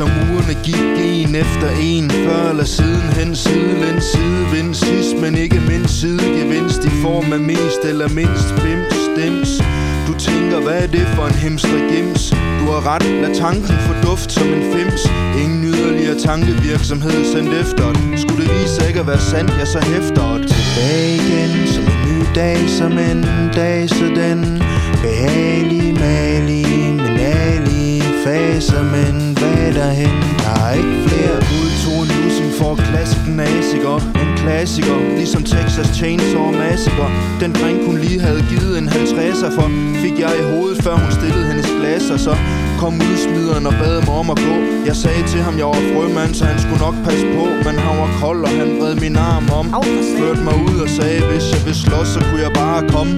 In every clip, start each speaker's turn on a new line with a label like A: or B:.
A: som ugerne gik en efter en. Før eller siden hen, sidelæns, sidevind. Sidst, men ikke mindst sidegevinst i form af mest eller mindst bims, dims. Du tænker, hvad er det for en hemstregims? Du har ret, lad tanken få duft som en fims. Ingen yderligere tankevirksomhed sendt efter det. Skulle det vise sig ikke at være sandt, ja så hæfter det. Tilbage igen, som en ny dag, som en dag, så den behagelig, malig, menalig faser. Men hvad derhen? Der er ikke flere. Udtog en lussing for klassikken asiker. En klassiker, ligesom Texas Chainsaw Massacre. Den drink hun lige havde givet en 50'er for, fik jeg i hovedet, før hun stillede hendes glas. Og så kom udsmideren og bad mig om at gå. Jeg sagde til ham, jeg var frømand, så han skulle nok passe på. Men han var kold, og han vred min arm om. Førte mig ud og sagde, hvis jeg vil slås, så kunne jeg bare komme.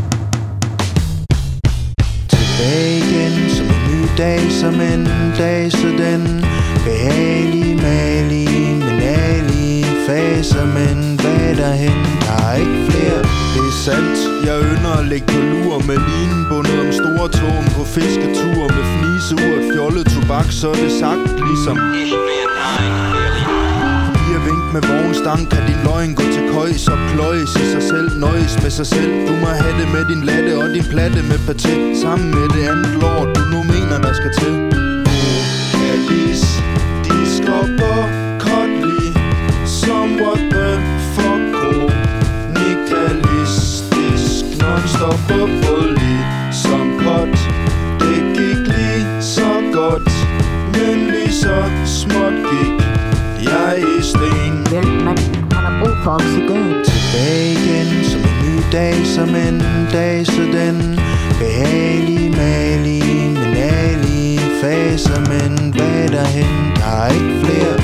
A: Tilbage igen, som en ny dag, som en dag, så den behagelig, malig, menalig faser. Men hvad derhen? Der er ikke flere. Det er sandt, jeg ynder at lægge på lur med linen bundet om store tågen på fisketur med fniseur, fjollet tobak, så er det sagt ligesom vink med vognstang, kan din løgn gå til køjs og pløjes i sig selv, nøjes med sig selv. Du må have det med din latte og din platte med paté, sammen med det andet lort, du nu mener, der skal til. Alice, diskopper, Kotley, som what the fuck, nikalistisk, non-stop uppålig, som pot. Det gik lige så godt, men lige så småt gik jeg i sten.
B: Hjælp, mand. Han har brug for oxygen.
A: Tilbage igen, som en ny dag, som en dag, så den behagelig, malig, menalig faser. Men hvad derhen? Der er ikke flere.